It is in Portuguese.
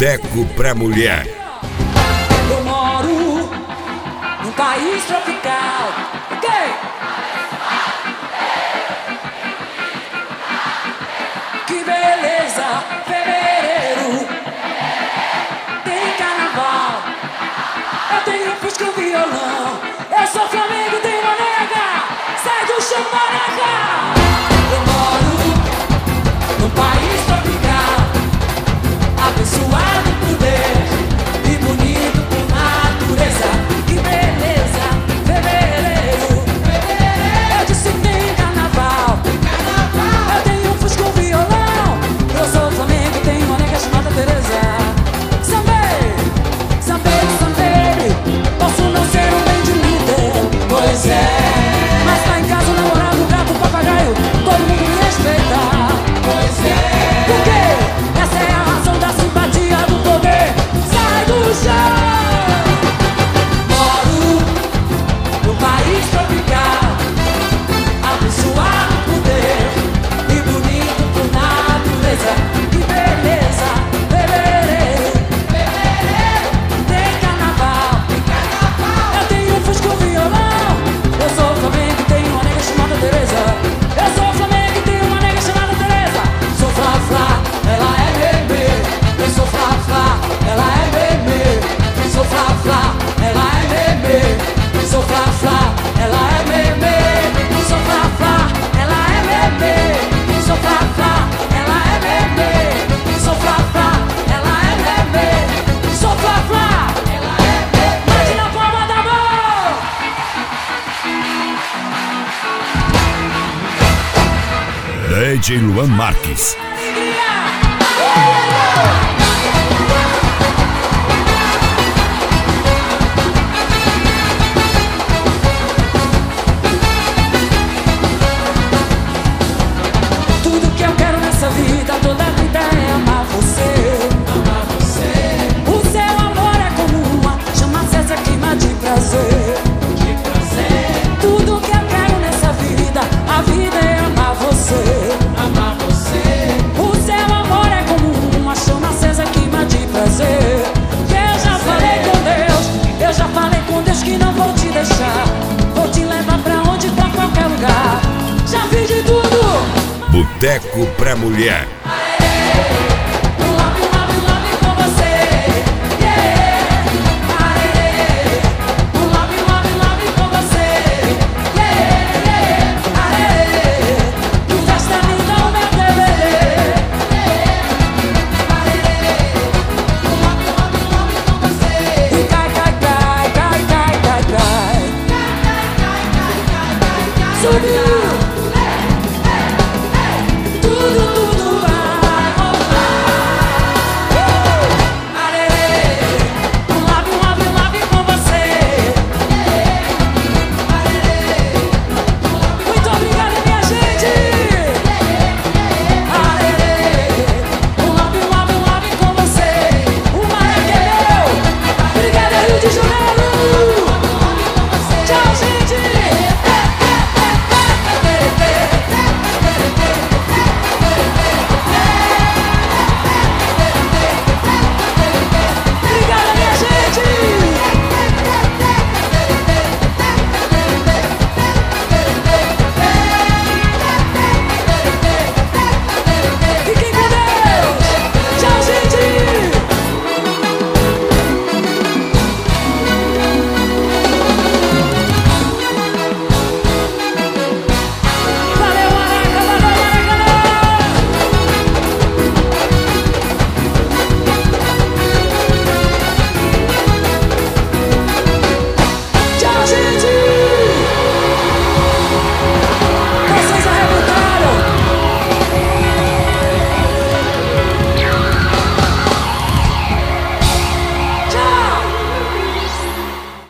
Boteco pra Mulher. Eu moro num país tropical, ok? Que beleza, fevereiro, tem carnaval, eu tenho fusca e violão, eu sou Flamengo, tenho uma nega, sai do chão, maraca! Eu moro num país tropical, abençoado por Deus e bonito por natureza. Que beleza, fevereiro, eu disse que tem carnaval, eu tenho um fusca e um violão, eu sou Flamengo, tenho uma nega chamada Teresa. Sambeire, posso não ser um bem de líder, pois é, mas lá em casa o namorado, o gato, o papagaio, todo mundo me respeita, pois é, porque essa é a razão da simpatia do poder. Sai do chão. Moro num país tropical, abençoado por Deus e bonito por natureza. Que beleza, fevereiro, tem carnaval, eu tenho um fusca e um violão, eu sou Flamengo e tenho uma nega chamada Teresa. Eu sou Flamengo e tenho uma nega chamada Teresa. Sou Fla-Fla, ela é bebê. Eu sou Fla-Fla, ela é bebê. Sou Fla-Fla, ela é bebê. Sou Fla-Fla, ela é bebê. Sou Fla-Fla, ela é bebê. Sou Fla-Fla, ela é bebê. Sou Fla-Fla, ela é bebê. Sou Fla-Fla, ela é bebê. Bate na palma da mão. DJ Luan Marques. Tudo que eu quero nessa vida, toda vida é amar você. Amar você. O seu amor é como uma chama acesa, queima de prazer. De prazer. Tudo que eu quero nessa vida, a vida é amar você. Amar você. O seu amor é como uma chama acesa, queima de prazer. Eu já falei com Deus, eu já falei com Deus que não vou te deixar. Vou te levar pra onde, pra qualquer lugar. Já fiz de tudo. Boteco pra Mulher.